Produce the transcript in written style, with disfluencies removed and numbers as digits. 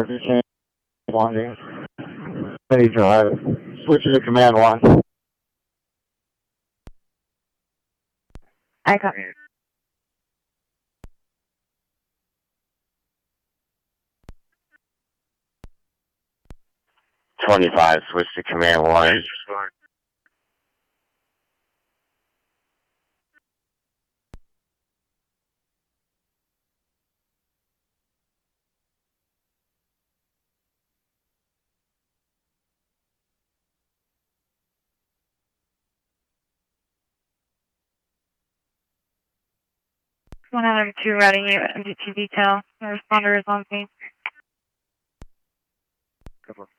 Change Longing. Any drive. Switching to command 1. I copy. 25, switch to command 1. One out of 2 routing you MDT detail. The responder is on scene. Good one.